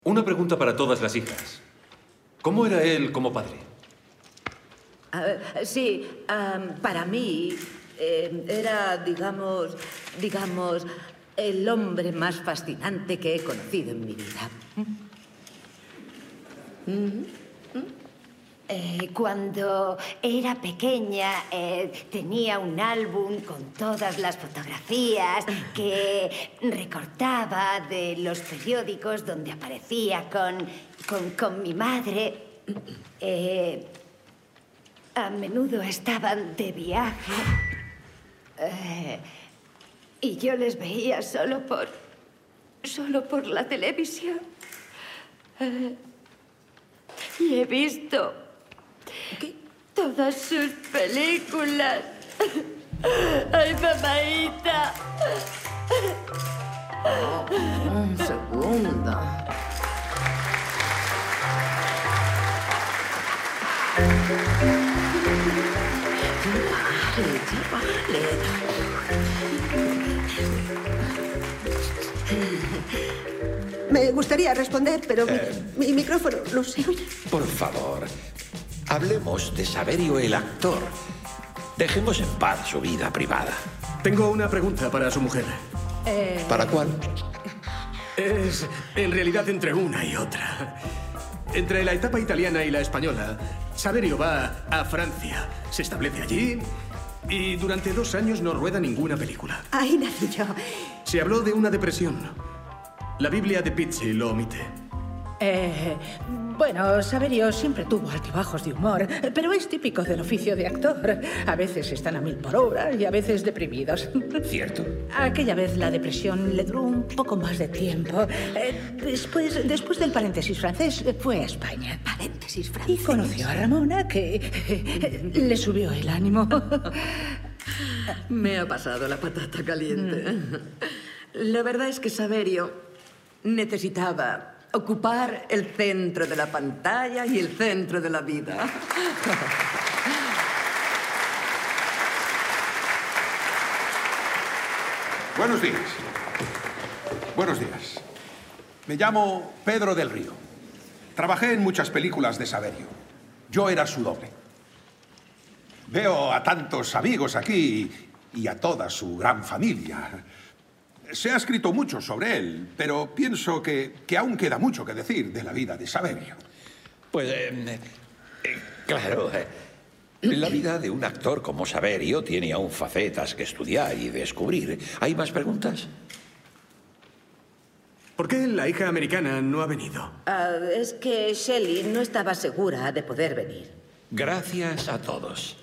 Una pregunta para todas las hijas. ¿Cómo era él como padre? Para mí era, digamos, el hombre más fascinante que he conocido en mi vida. Cuando era pequeña tenía un álbum con todas las fotografías que recortaba de los periódicos donde aparecía con mi madre. A menudo estaban de viaje y yo les veía solo por la televisión. Y he visto todas sus películas. ¡Ay, mamaíta! Un segundo. Vale. Me gustaría responder, pero mi micrófono no se oye. Por favor, hablemos de Saverio el actor. Dejemos en paz su vida privada. Tengo una pregunta para su mujer. ¿Para cuál? Es en realidad entre una y otra. Entre la etapa italiana y la española, Saverio va a Francia, se establece allí y durante 2 años no rueda ninguna película. Ahí nací yo. Se habló de una depresión. La Biblia de Pizzi lo omite. Bueno, Saverio siempre tuvo altibajos de humor, pero es típico del oficio de actor. A veces están a 1000 por hora y a veces deprimidos. ¿Cierto? Aquella vez la depresión le duró un poco más de tiempo. Después del paréntesis francés, fue a España. Paréntesis francés. Y conoció a Ramona, que le subió el ánimo. Me ha pasado la patata caliente. La verdad es que Saverio necesitaba ocupar el centro de la pantalla y el centro de la vida. Buenos días. Buenos días. Me llamo Pedro del Río. Trabajé en muchas películas de Saverio. Yo era su doble. Veo a tantos amigos aquí y a toda su gran familia. Se ha escrito mucho sobre él, pero pienso que aún queda mucho que decir de la vida de Saverio. Pues, claro, la vida de un actor como Saverio tiene aún facetas que estudiar y descubrir. ¿Hay más preguntas? ¿Por qué la hija americana no ha venido? Es que Shelley no estaba segura de poder venir. Gracias a todos.